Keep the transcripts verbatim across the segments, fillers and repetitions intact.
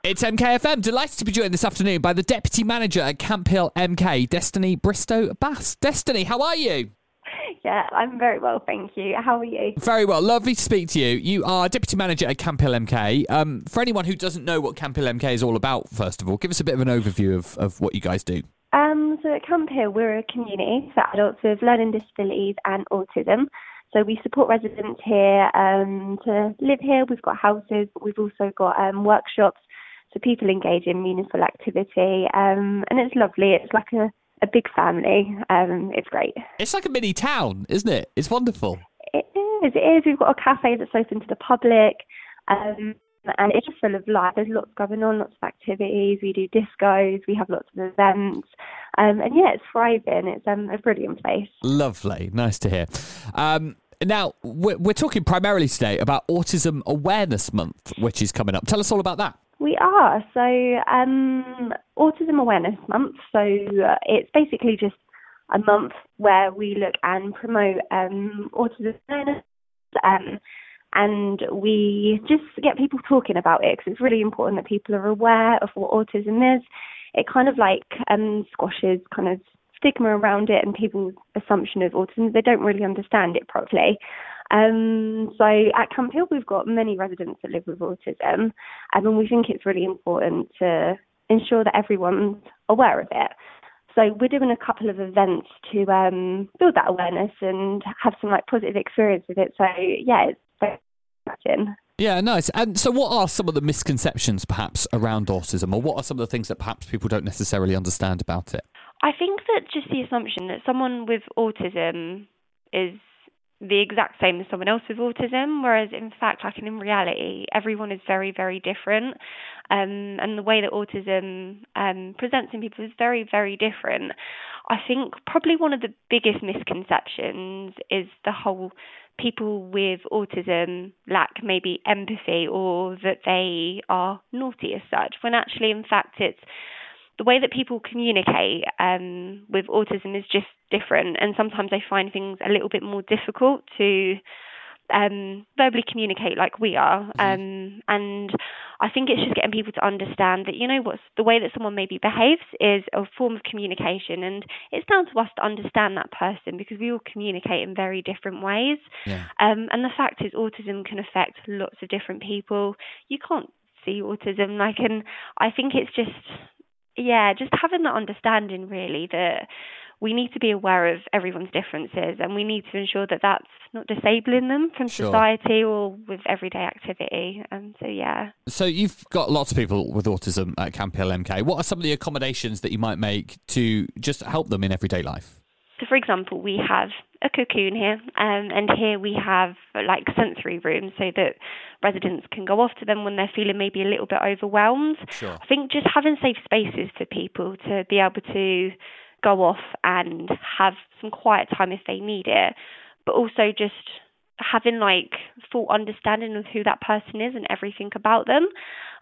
It's M K F M. Delighted to be joined this afternoon by the Deputy Manager at Camp Hill M K, Destiny Bristow Bass. Destiny, how are you? Yeah, I'm very well, thank you. How are you? Very well. Lovely to speak to you. You are Deputy Manager at Camp Hill M K. Um, for anyone who doesn't know what Camp Hill M K is all about, first of all, give us a bit of an overview of, of what you guys do. Um, so at Camp Hill, we're a community for adults with learning disabilities and autism. So we support residents here um, to live here. We've got houses, but we've also got um, workshops so people engage in meaningful activity. Um, and it's lovely. It's like a a big family. Um, it's great. It's like a mini town, isn't it? It's wonderful. It is. It is. We've got a cafe that's open to the public, um, and it's just full of life. There's lots going on, lots of activities. We do discos. We have lots of events, um, and yeah, it's thriving. It's um, a brilliant place. Lovely. Nice to hear. Um, now we're, we're talking primarily today about Autism Awareness Month, which is coming up. Tell us all about that. We are. So um, Autism Awareness Month, so uh, it's basically just a month where we look and promote um, autism awareness, um, and we just get people talking about it because it's really important that people are aware of what autism is. It kind of like um, squashes kind of stigma around it and people's assumption of autism. They don't really understand it properly. Um, so at Camp Hill, we've got many residents that live with autism, um, and we think it's really important to ensure that everyone's aware of it. So we're doing a couple of events to um, build that awareness and have some like positive experience with it. So yeah, it's very exciting. Yeah, nice. And so what are some of the misconceptions perhaps around autism, or what are some of the things that perhaps people don't necessarily understand about it? I think that just the assumption that someone with autism is the exact same as someone else with autism, whereas in fact, like in reality, everyone is very, very different. Um, and the way that autism um, presents in people is very, very different. I think probably one of the biggest misconceptions is the whole people with autism lack maybe empathy or that they are naughty as such, when actually, in fact, it's the way that people communicate um, with autism is just different, and sometimes they find things a little bit more difficult to um, verbally communicate like we are. Mm-hmm. Um, and I think it's just getting people to understand that, you know, what's the way that someone maybe behaves is a form of communication, and it's down to us to understand that person because we all communicate in very different ways. Yeah. Um, and the fact is, autism can affect lots of different people. You can't see autism, like, and I think it's just. Yeah, just having that understanding, really, that we need to be aware of everyone's differences and we need to ensure that that's not disabling them from Sure. society or with everyday activity. And so, yeah. So you've got lots of people with autism at Camp Hill M K. What are some of the accommodations that you might make to just help them in everyday life? So, for example, we have a cocoon here, um, and here we have like sensory rooms so that residents can go off to them when they're feeling maybe a little bit overwhelmed. Sure. I think just having safe spaces for people to be able to go off and have some quiet time if they need it, but also just having like full understanding of who that person is and everything about them.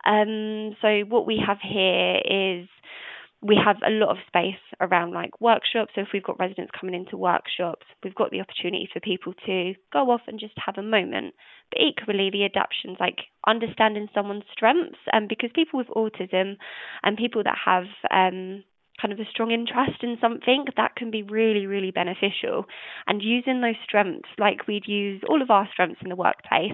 Um, so what we have here is we have a lot of space around like workshops. So if we've got residents coming into workshops, we've got the opportunity for people to go off and just have a moment. But equally, the adaptions, like understanding someone's strengths, and because people with autism and people that have um, kind of a strong interest in something, that can be really, really beneficial. And using those strengths, like we'd use all of our strengths in the workplace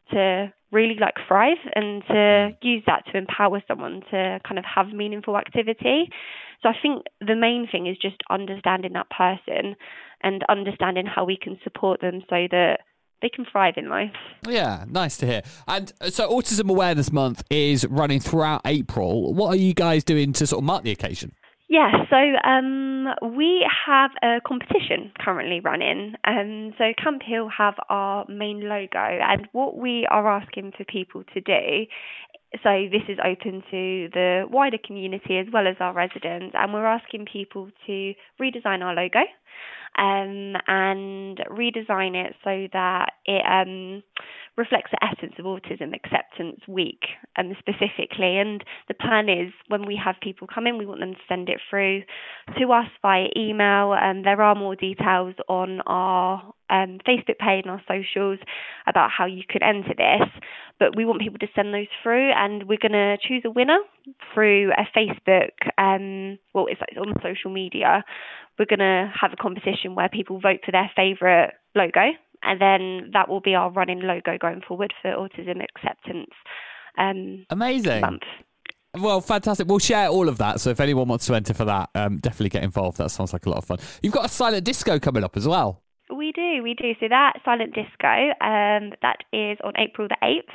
to really like thrive and to use that to empower someone to kind of have meaningful activity. So I think the main thing is just understanding that person and understanding how we can support them so that they can thrive in life. Yeah, nice to hear. And so Autism Awareness Month is running throughout April. What are you guys doing to sort of mark the occasion? Yeah, so um, we have a competition currently running. Um, so Camp Hill have our main logo, and what we are asking for people to do, so this is open to the wider community as well as our residents, and we're asking people to redesign our logo um, and redesign it so that it um, reflects the essence of Autism Acceptance Week um, specifically. And the plan is when we have people come in, we want them to send it through to us via email. And there are more details on our um, Facebook page and our socials about how you could enter this. But we want people to send those through, and we're going to choose a winner through a Facebook, um, well, it's like on social media. We're going to have a competition where people vote for their favourite logo, and then that will be our running logo going forward for Autism Acceptance um, Amazing. Month. Well, fantastic. We'll share all of that. So if anyone wants to enter for that, um, definitely get involved. That sounds like a lot of fun. You've got a silent disco coming up as well. We do, we do. So that silent disco, um, that is on April the eighth,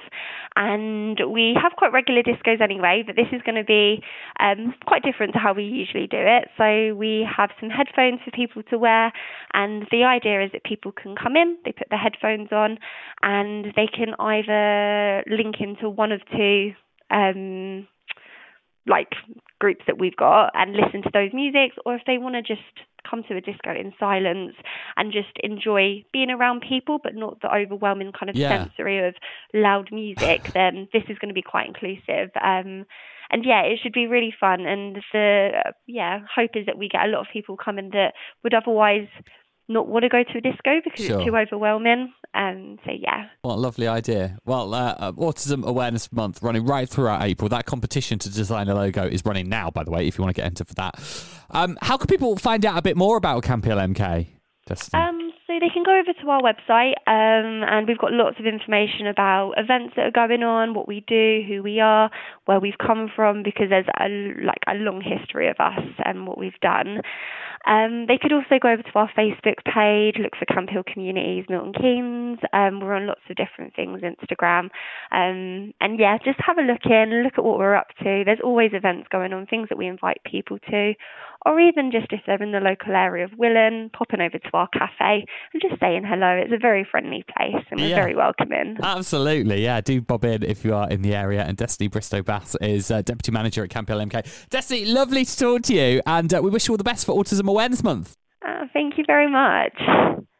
and we have quite regular discos anyway, but this is going to be um, quite different to how we usually do it. So we have some headphones for people to wear, and the idea is that people can come in, they put their headphones on, and they can either link into one of two um, like groups that we've got and listen to those musics, or if they want to just come to a disco in silence and just enjoy being around people but not the overwhelming kind of yeah. sensory of loud music, then this is going to be quite inclusive. Um, and yeah, it should be really fun, and the uh, yeah hope is that we get a lot of people coming that would otherwise not want to go to a disco because sure. it's too overwhelming. Um, so yeah. What a lovely idea. Well, uh, Autism Awareness Month running right throughout April. That competition to design a logo is running now, by the way, if you want to get entered for that. Um, how can people find out a bit more about Camp-Hill M K? Destiny? Um, so they can go over to our website, um, and we've got lots of information about events that are going on, what we do, who we are, where we've come from, because there's a, like a long history of us and what we've done. Um, they could also go over to our Facebook page, look for Camp Hill Communities Milton Keynes. Um, we're on lots of different things, Instagram. Um, and yeah, just have a look in, look at what we're up to. There's always events going on, things that we invite people to, or even just if they're in the local area of Willen, popping over to our cafe and just saying hello. It's a very friendly place, and we're yeah. very welcoming. Absolutely, yeah. Do bob in if you are in the area. And Destiny Bristow-Bass is uh, Deputy Manager at Camp-Hill M K. Destiny, lovely to talk to you, and uh, we wish you all the best for Autism Awareness Month. Uh, thank you very much.